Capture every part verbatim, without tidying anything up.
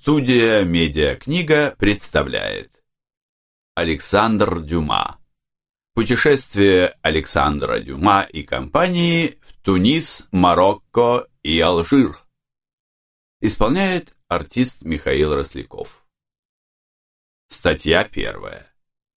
Студия «Медиакнига» представляет Александр Дюма. Путешествие Александра Дюма и компании в Тунис, Марокко и Алжир. Исполняет артист Михаил Росляков. Статья первая.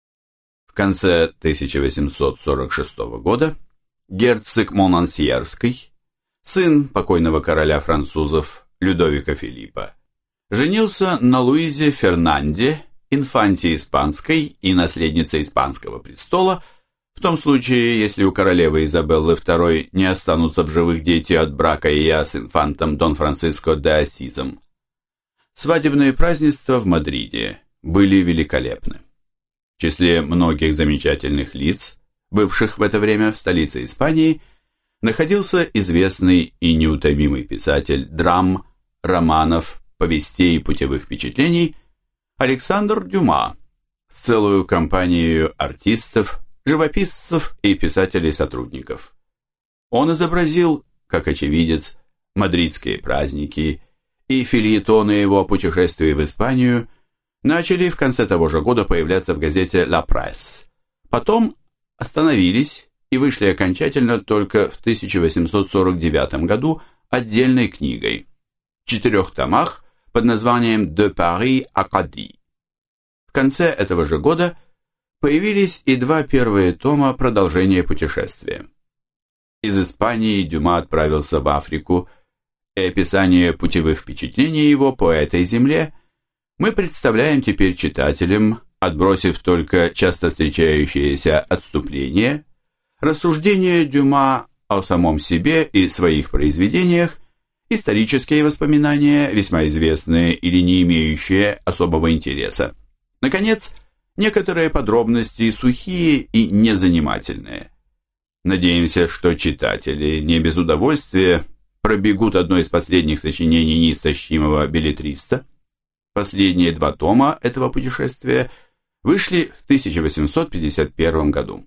В конце тысяча восемьсот сорок шестого года герцог Монансьерский, сын покойного короля французов Людовика Филиппа, женился на Луизе Фернанде, инфанте испанской и наследнице испанского престола, в том случае, если у королевы Изабеллы второй не останутся в живых дети от брака ее с инфантом Дон Франциско де Ассизом. Свадебные празднества в Мадриде были великолепны. В числе многих замечательных лиц, бывших в это время в столице Испании, находился известный и неутомимый писатель драм, романов, повестей и путевых впечатлений Александр Дюма с целую компанией артистов, живописцев и писателей-сотрудников. Он изобразил, как очевидец, мадридские праздники, и фельетоны его путешествий в Испанию начали в конце того же года появляться в газете «Ла Пресс». Потом остановились и вышли окончательно только в тысяча восемьсот сорок девятом году отдельной книгой в четырех томах под названием «De Paris à Cadiz». В конце этого же года появились и два первые тома продолжения путешествия. Из Испании Дюма отправился в Африку, и описание путевых впечатлений его по этой земле мы представляем теперь читателям, отбросив только часто встречающиеся отступления, рассуждения Дюма о самом себе и своих произведениях, исторические воспоминания, весьма известные или не имеющие особого интереса. Наконец, некоторые подробности сухие и незанимательные. Надеемся, что читатели не без удовольствия пробегут одно из последних сочинений неистощимого беллетриста. Последние два тома этого путешествия вышли в тысяча восемьсот пятьдесят первом году.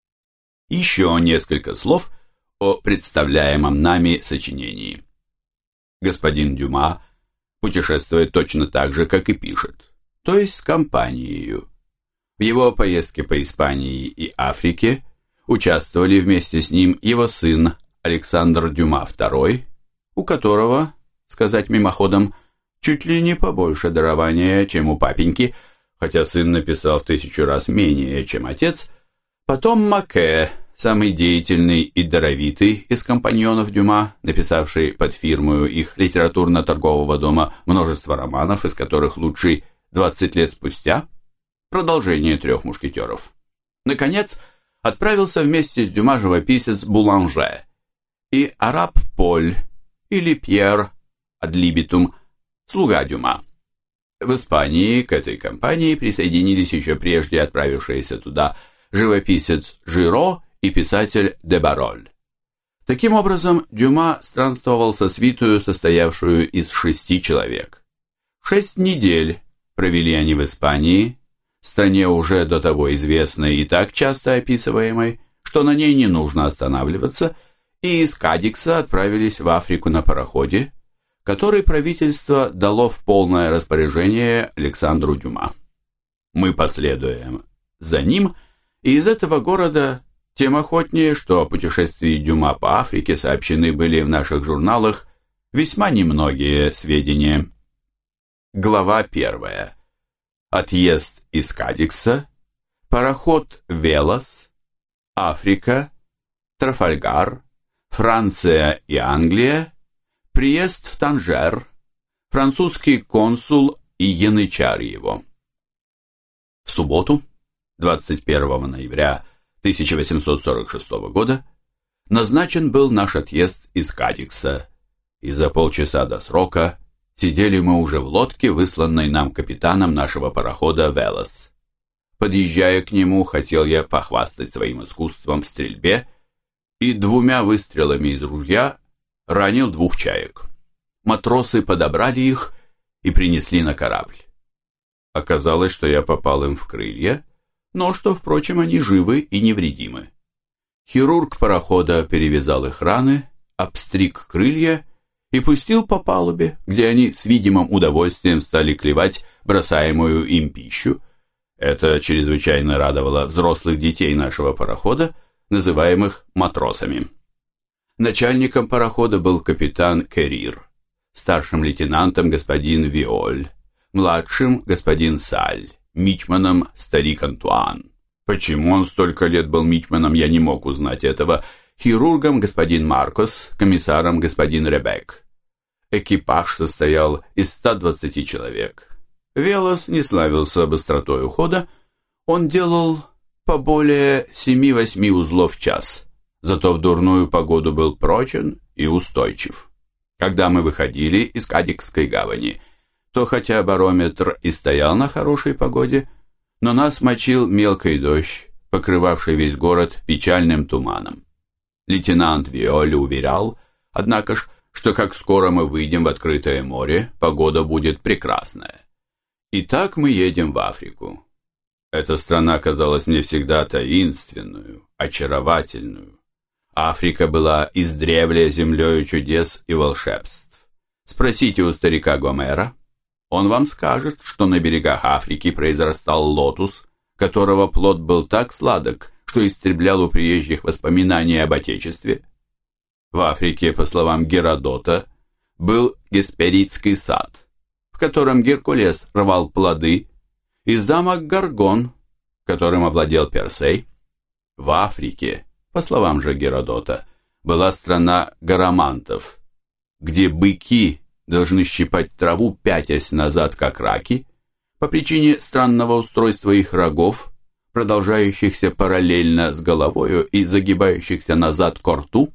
Еще несколько слов о представляемом нами сочинении. Господин Дюма путешествует точно так же, как и пишет, то есть с компанией. В его поездке по Испании и Африке участвовали вместе с ним его сын Александр Дюма второй, у которого, сказать мимоходом, чуть ли не побольше дарования, чем у папеньки, хотя сын написал в тысячу раз менее, чем отец, потом Маке, самый деятельный и даровитый из компаньонов Дюма, написавший под фирмою их литературно-торгового дома множество романов, из которых лучший «Двадцать лет спустя», продолжение «Трех мушкетеров». Наконец, отправился вместе с Дюма живописец Буланже и араб Поль или Пьер Адлибитум, слуга Дюма. В Испании к этой компании присоединились еще прежде отправившиеся туда живописец Жиро и писатель де Бароль. Таким образом, Дюма странствовал со свитою, состоявшую из шести человек. Шесть недель провели они в Испании, стране уже до того известной и так часто описываемой, что на ней не нужно останавливаться, и из Кадикса отправились в Африку на пароходе, который правительство дало в полное распоряжение Александру Дюма. Мы последуем за ним, и из этого города тем охотнее, что о путешествии Дюма по Африке сообщены были в наших журналах весьма немногие сведения. Глава первая. Отъезд из Кадикса, пароход Велос, Африка, Трафальгар, Франция и Англия, приезд в Танжер, французский консул и янычар его. В субботу, двадцать первого ноября тысяча восемьсот сорок шестого года, назначен был наш отъезд из Кадикса, и за полчаса до срока сидели мы уже в лодке, высланной нам капитаном нашего парохода «Велос». Подъезжая к нему, хотел я похвастать своим искусством в стрельбе и двумя выстрелами из ружья ранил двух чаек. Матросы подобрали их и принесли на корабль. Оказалось, что я попал им в крылья, но что, впрочем, они живы и невредимы. Хирург парохода перевязал их раны, обстриг крылья и пустил по палубе, где они с видимым удовольствием стали клевать бросаемую им пищу. Это чрезвычайно радовало взрослых детей нашего парохода, называемых матросами. Начальником парохода был капитан Керрир, старшим лейтенантом господин Виоль, младшим господин Саль, мичманом старик Антуан. Почему он столько лет был мичманом, я не мог узнать этого. Хирургом господин Маркос, комиссаром господин Ребек. Экипаж состоял из ста двадцати человек. Велос не славился быстротой ухода, он делал по более семи-восьми узлов в час, зато в дурную погоду был прочен и устойчив. Когда мы выходили из Кадикской гавани, то хотя барометр и стоял на хорошей погоде, но нас мочил мелкий дождь, покрывавший весь город печальным туманом. Лейтенант Виоль уверял, однако ж, что как скоро мы выйдем в открытое море, погода будет прекрасная. И так мы едем в Африку. Эта страна казалась мне всегда таинственную, очаровательную. Африка была издревле землею чудес и волшебств. Спросите у старика Гомера, он вам скажет, что на берегах Африки произрастал лотус, которого плод был так сладок, что истреблял у приезжих воспоминания об Отечестве. В Африке, по словам Геродота, был Гесперидский сад, в котором Геркулес рвал плоды, и замок Гаргон, которым овладел Персей. В Африке, по словам же Геродота, была страна гарамантов, где быки должны щипать траву, пятясь назад, как раки, по причине странного устройства их рогов, продолжающихся параллельно с головою и загибающихся назад ко рту.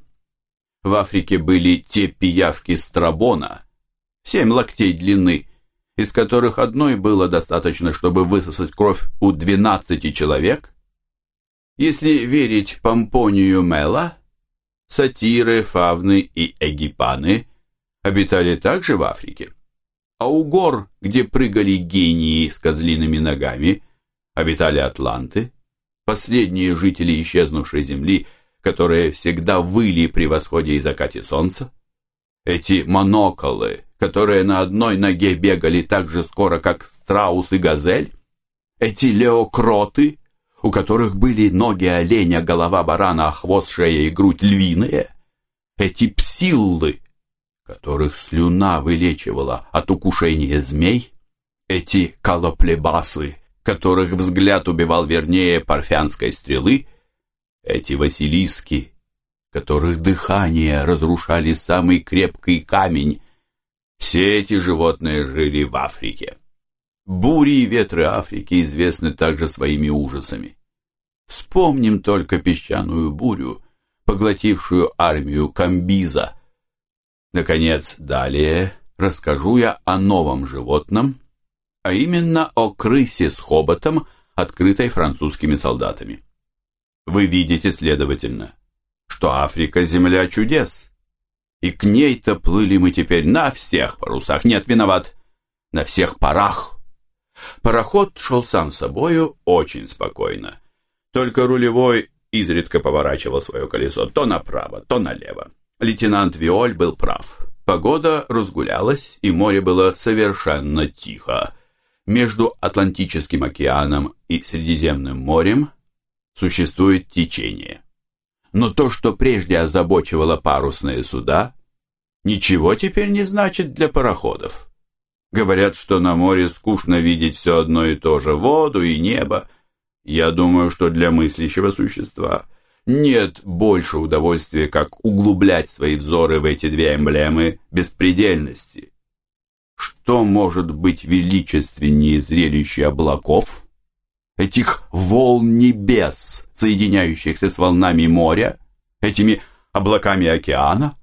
В Африке были те пиявки Страбона, семь локтей длины, из которых одной было достаточно, чтобы высосать кровь у двенадцати человек. Если верить Помпонию Мела, сатиры, фавны и эгипаны обитали также в Африке, а у гор, где прыгали гении с козлиными ногами, обитали атланты, последние жители исчезнувшей земли, которые всегда выли при восходе и закате солнца. Эти моноколы, которые на одной ноге бегали так же скоро, как страус и газель, эти леокроты, у которых были ноги оленя, голова барана, а хвост, шея и грудь львиные, эти псиллы, которых слюна вылечивала от укушения змей, эти колоплебасы, которых взгляд убивал вернее парфянской стрелы, эти василиски, которых дыхание разрушали самый крепкий камень, все эти животные жили в Африке. Бури и ветры Африки известны также своими ужасами. Вспомним только песчаную бурю, поглотившую армию Камбиза. Наконец, далее расскажу я о новом животном, а именно о крысе с хоботом, открытой французскими солдатами. Вы видите, следовательно, что Африка – земля чудес, и к ней-то плыли мы теперь на всех парусах, нет, виноват, на всех парах. Пароход шел сам собою очень спокойно, только рулевой изредка поворачивал свое колесо то направо, то налево. Лейтенант Виоль был прав. Погода разгулялась, и море было совершенно тихо. Между Атлантическим океаном и Средиземным морем существует течение. Но то, что прежде озабочивало парусные суда, ничего теперь не значит для пароходов. Говорят, что на море скучно видеть все одно и то же, воду и небо. Я думаю, что для мыслящего существа нет больше удовольствия, как углублять свои взоры в эти две эмблемы беспредельности. Что может быть величественнее зрелища облаков, этих волн небес, соединяющихся с волнами моря, этими облаками океана?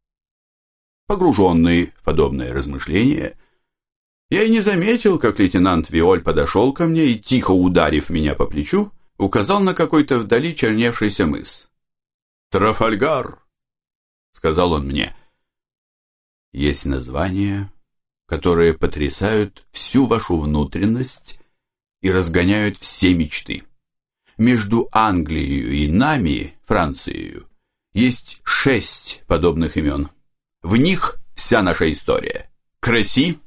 Погруженный в подобные размышления, я и не заметил, как лейтенант Виоль подошел ко мне и, тихо ударив меня по плечу, указал на какой-то вдали черневшийся мыс. «Трафальгар», — сказал он мне. Есть названия, которые потрясают всю вашу внутренность и разгоняют все мечты. Между Англией и нами, Францией, есть шесть подобных имен. В них вся наша история. Креси